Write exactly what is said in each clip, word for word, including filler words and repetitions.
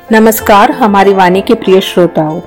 नमस्कार हमारी वाणी के प्रिय श्रोताओं,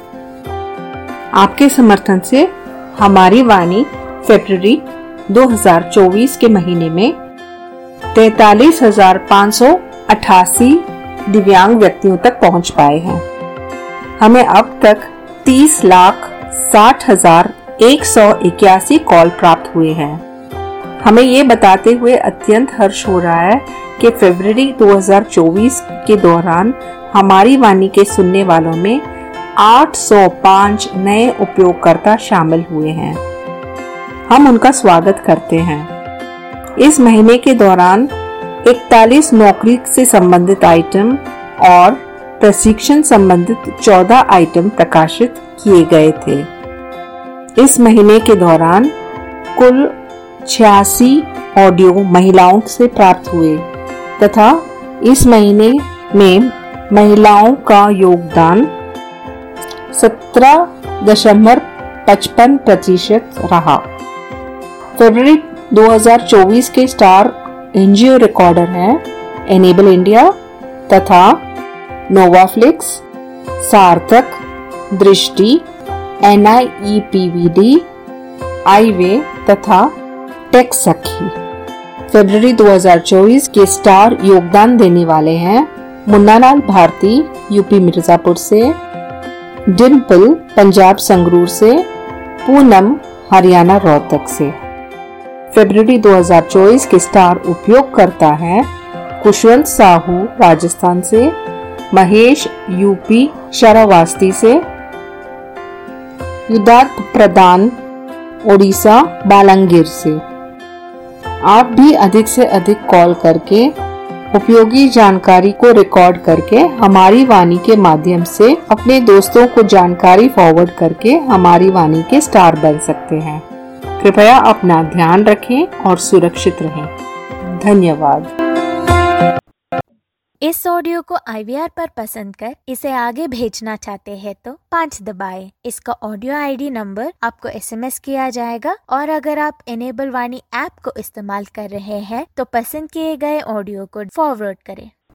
आपके समर्थन से हमारी वाणी फरवरी दो हज़ार चौबीस के महीने में तैतालीस हजार पाँच सौ अठासी दिव्यांग व्यक्तियों तक पहुंच पाए हैं। हमें अब तक तीस लाख साठ हजार एक सौ इक्यासी कॉल प्राप्त हुए हैं। हमें ये बताते हुए अत्यंत हर्ष हो रहा है कि फरवरी दो हज़ार चौबीस के दौरान हमारी वाणी के सुनने वालों में आठ सौ पाँच नए उपयोगकर्ता शामिल हुए हैं। हम उनका स्वागत करते हैं। इस महीने के दौरान इकतालीस नौकरी से संबंधित आइटम और प्रशिक्षण संबंधित चौदह आइटम प्रकाशित किए गए थे। इस महीने के दौरान कुल छियासी ऑडियो महिलाओं से प्राप्त हुए तथा इस महीने में महिलाओं का योगदान सत्रह दशमलव पचपन प्रतिशत रहा। फरवरी दो हज़ार चौबीस के स्टार एनजीओ रिकॉर्डर हैं एनेबल इंडिया तथा Novaflix, Sarthak, Drishti, N I E P V D, iWay तथा टेक सखी। फरवरी दो हज़ार चौबीस के स्टार योगदान देने वाले हैं मुन्नालाल भारती यूपी मिर्जापुर से, डिम्पल पंजाब संगरूर से, पूनम हरियाणा रोहतक से। फरवरी दो हज़ार चौबीस के स्टार उपयोगकर्ता हैं कुशवंत साहू राजस्थान से, महेश यूपी शरावस्ती से, युद्धार्थ प्रधान ओडिशा बालांगीर से। आप भी अधिक से अधिक कॉल करके उपयोगी जानकारी को रिकॉर्ड करके हमारी वाणी के माध्यम से अपने दोस्तों को जानकारी फॉरवर्ड करके हमारी वाणी के स्टार बन सकते हैं। कृपया अपना ध्यान रखें और सुरक्षित रहें। धन्यवाद। इस ऑडियो को आई वी आर पर पसंद कर इसे आगे भेजना चाहते हैं तो पाँच दबाएं। इसका ऑडियो आई डी नंबर आपको एस एम एस किया जाएगा और अगर आप एनेबल वाणी ऐप को इस्तेमाल कर रहे हैं तो पसंद किए गए ऑडियो को फॉरवर्ड करें।